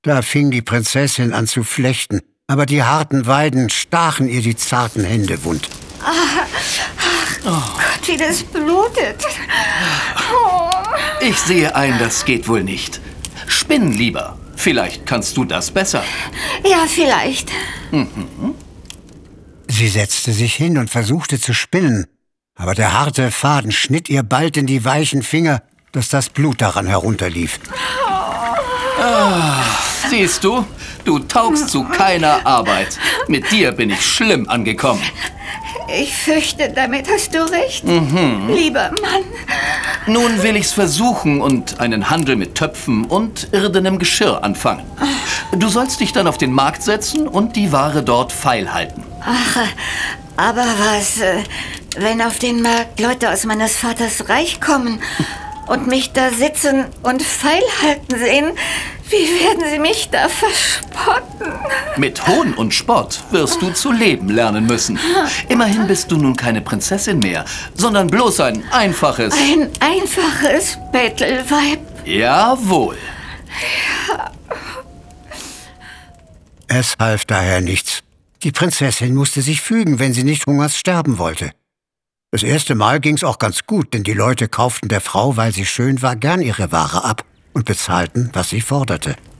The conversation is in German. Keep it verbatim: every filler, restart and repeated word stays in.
Da fing die Prinzessin an zu flechten, aber die harten Weiden stachen ihr die zarten Hände wund. Ach, ach oh. Gott, wie das blutet. Oh. Ich sehe ein, das geht wohl nicht. Spinn lieber. Vielleicht kannst du das besser. Ja, vielleicht. Mhm. Sie setzte sich hin und versuchte zu spinnen, aber der harte Faden schnitt ihr bald in die weichen Finger, dass das Blut daran herunterlief. Ah, siehst du, du taugst zu keiner Arbeit. Mit dir bin ich schlimm angekommen. Ich fürchte, damit hast du recht, mhm. lieber Mann. Nun will ich's versuchen und einen Handel mit Töpfen und irdenem Geschirr anfangen. Du sollst dich dann auf den Markt setzen und die Ware dort feil halten. Ach, aber was, wenn auf den Markt Leute aus meines Vaters Reich kommen und mich da sitzen und feil halten sehen? Wie werden sie mich da verspotten? Mit Hohn und Spott wirst du zu leben lernen müssen. Immerhin bist du nun keine Prinzessin mehr, sondern bloß ein einfaches... Ein einfaches Bettelweib. Jawohl. Ja. Es half daher nichts. Die Prinzessin musste sich fügen, wenn sie nicht hungers sterben wollte. Das erste Mal ging's auch ganz gut, denn die Leute kauften der Frau, weil sie schön war, gern ihre Ware ab und bezahlten, was sie forderte.